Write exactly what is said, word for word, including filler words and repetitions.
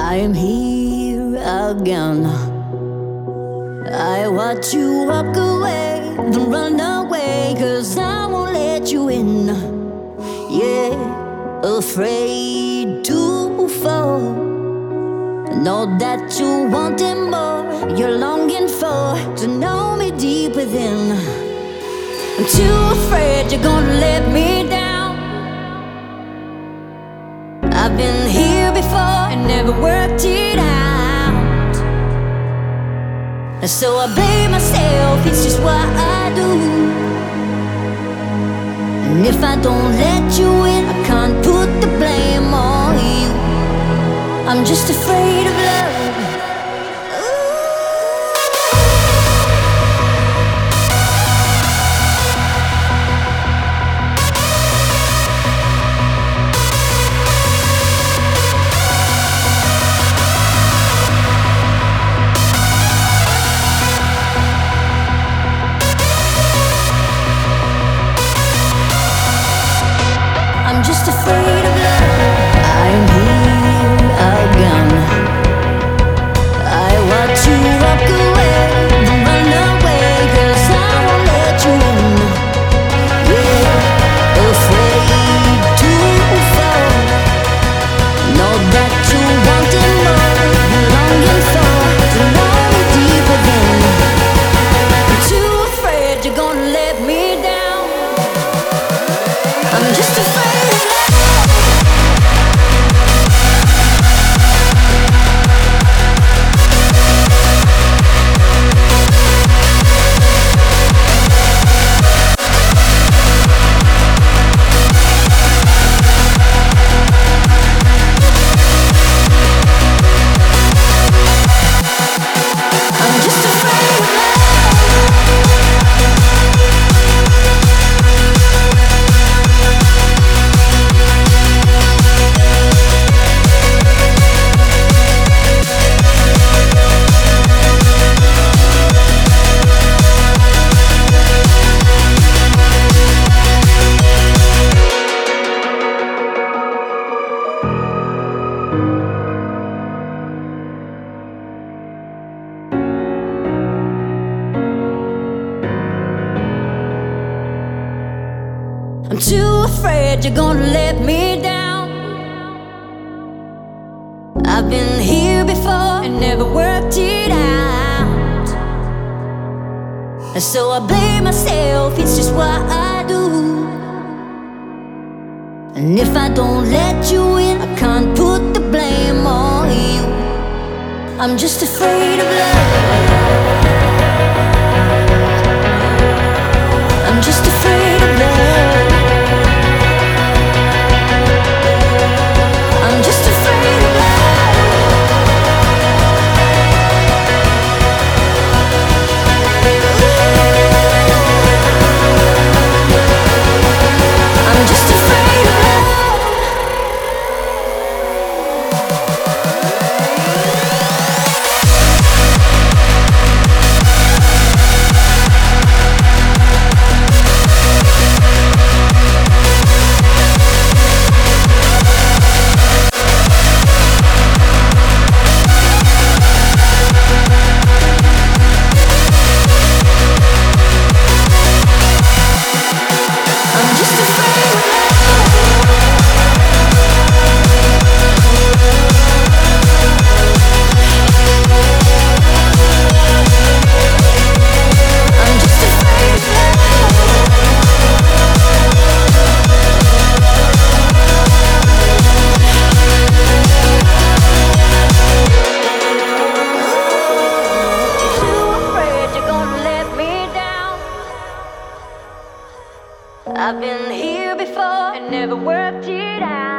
I am here again. I watch you walk away, then run away, 'cause I won't let you in. Yeah, afraid to fall. Know that you wanting more, you're longing for to know me deep within. I'm too afraid you're gonna let me down. I've been here before and never worked it out. So I blame myself, it's just what I do. And if I don't let you in, I can't put the blame on you. I'm just afraid of love. I'm just afraid of love. I'm here again. I watch you walk away, then run away, 'cause I won't let you in. Yeah, afraid to fall. Know that you wanted more, you're longing for to know me deep within. I'm too afraid you're gonna let me down. I'm just afraid. I'm too afraid you're gonna let me down. I've been here before and never worked it out. And so I blame myself, it's just what I do. And if I don't let you in, I can't put the blame on you. I'm just afraid of love. I'm just afraid of love. I've been here before and never worked it out.